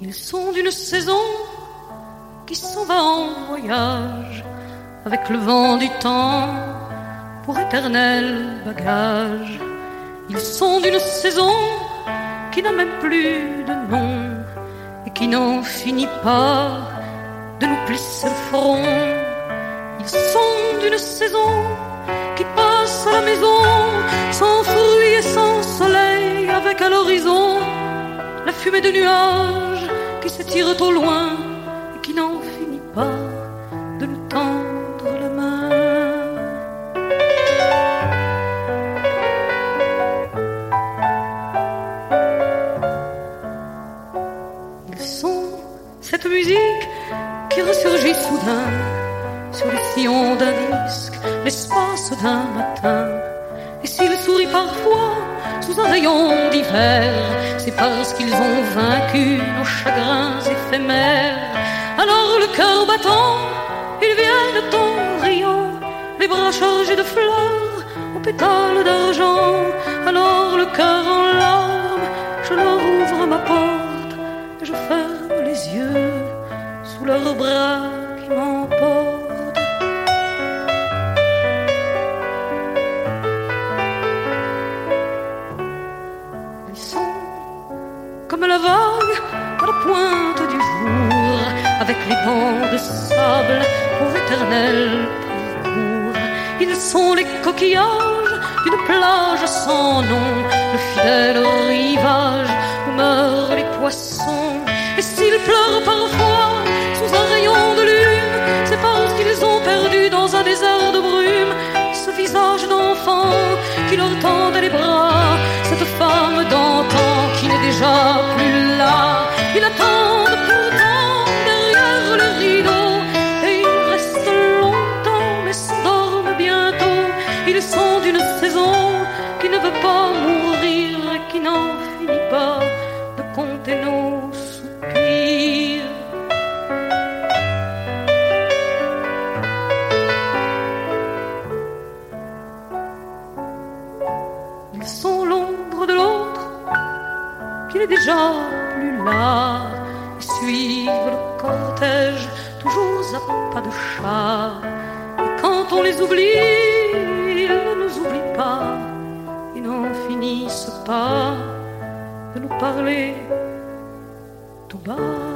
Ils sont d'une saison qui s'en va en voyage avec le vent du temps pour éternel bagage. Ils sont d'une saison qui n'a même plus de nom et qui n'en finit pas de nous plisser le front. Ils sont d'une saison qui passe à la maison sans fruits et sans soleil, avec à l'horizon la fumée de nuages qui s'étire au loin et qui n'en finit pas de nous tendre la main. Ils sont cette musique qui ressurgit soudain sur les sillons d'un disque, l'espace d'un matin. Et s'ils sourient parfois sous un rayon d'hiver, c'est parce qu'ils ont vaincu nos chagrins éphémères. Alors le cœur battant, ils viennent en riant, les bras chargés de fleurs aux pétales d'argent. Alors le cœur en larmes, je leur ouvre ma porte et je ferme les yeux sous leurs bras qui m'emportent. Comme la vague à la pointe du jour, avec les dents de sable pour éternel parcours. Ils sont les coquillages d'une plage sans nom, le fidèle rivage où meurent les poissons. Et s'ils pleurent parfois sous un rayon de lune, c'est parce qu'ils ont perdu dans un désert de brume ce visage d'enfant qui leur tendait les bras, cette femme d'antan qui n'est déjà plus là. Ils attendent pourtant derrière le rideau et ils restent longtemps mais s'endorment bientôt. Ils sont d'une saison qui ne veut pas mourir et qui n'en finit pas de compter nos soupirs. Ils sont l'ombre de l'autre qui n'est déjà plus là, et suivent le cortège toujours à pas de chat. Et quand on les oublie, ils ne nous oublient pas, ils n'en finissent pas de nous parler tout bas.